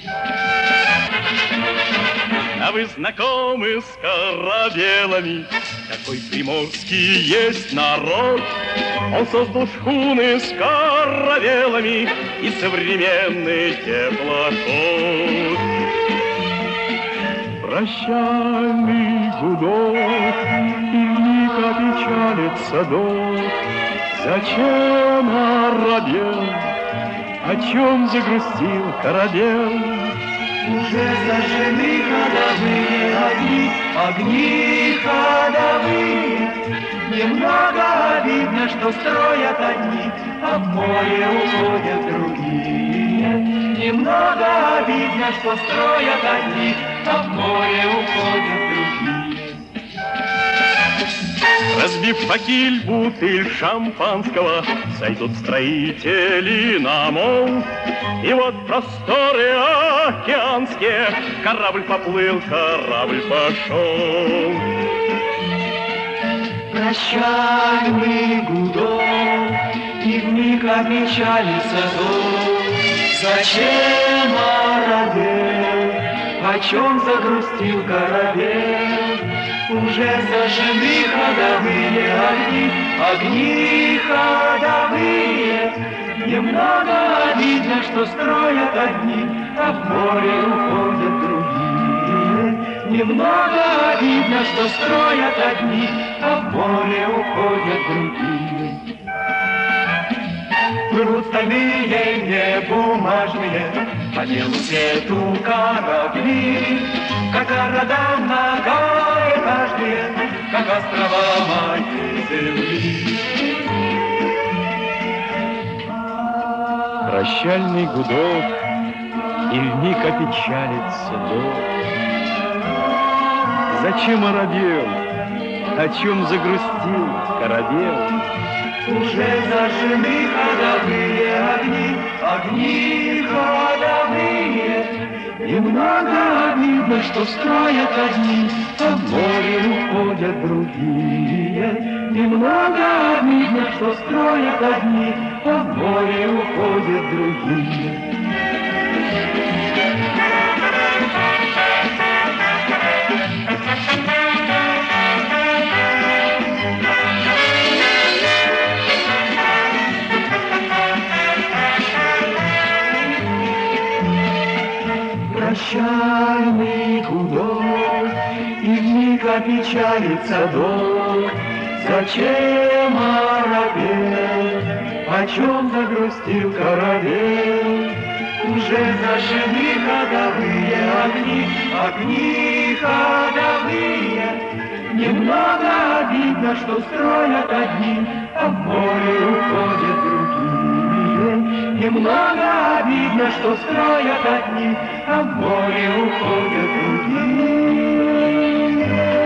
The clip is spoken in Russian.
А вы знакомы с корабелами? Какой приморский есть народ. Он создал шхуны с каравелами и современный теплоход. Прощальный гудок, и вмиг опечалится док. Зачем оробел? О чем загрустил корабел? Уже зажжены ходовые огни, огни ходовые. Немного обидно, что строят одни, а в море уходят другие. Немного обидно, что строят одни, а в море уходят другие. Разбив факель, бутыль шампанского, сойдут строители на мол. И вот просторы океанские, корабль поплыл, корабль пошел. Прощальный гудок, и вмиг опечалится дом. Зачем оробел? О чем загрустил корабель? Уже зажжены ходовые огни, огни ходовые. Немного обидно, что строят одни, а в море уходят другие. Немного обидно, что строят одни, а в море уходят другие. Плывут стальные, не бумажные, по белу свету корабли, как города многоэтажные, как острова матери земли. Прощальный гудок, и вмиг опечалится док. Зачем оробел? О чем загрустил корабел? Уже зажжены ходовые огни, огни ходовые. Немного обидно, что строят одни, а в море уходят другие. Немного обидно, что строят одни, а в море уходят другие. Прощальный гудок, и вмиг опечалится док. Зачем оробел? О чем загрустил корабель? Уже зажжены ходовые огни, огни ходовые. Немного обидно, что строят одни, а в море уходят другие. Немного обидно, что строят одни, а в море уходят другие.